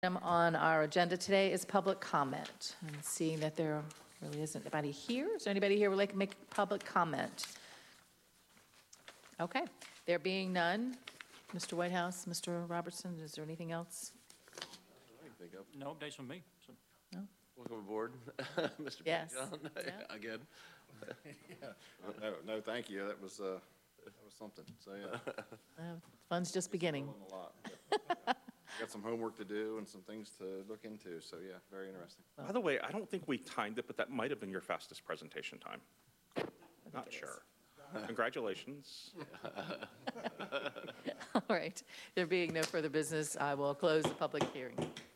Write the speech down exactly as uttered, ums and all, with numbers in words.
Item on our agenda today is public comment. And seeing that there really isn't anybody here, is there anybody here who would like to make public comment? Okay, there being none, Mister Whitehouse, Mister Robertson, is there anything else? Think of. No updates from me. So. No? Welcome aboard, Mister Yes. John. Yeah. Again. No, no, thank you. That was, uh, that was something. So, yeah. Uh, Fun's just beginning. Learned a lot, but got some homework to do and some things to look into. So, yeah, very interesting. By the way, I don't think we timed it, but that might have been your fastest presentation time. Not it sure. Congratulations. All right, there being no further business, I will close the public hearing.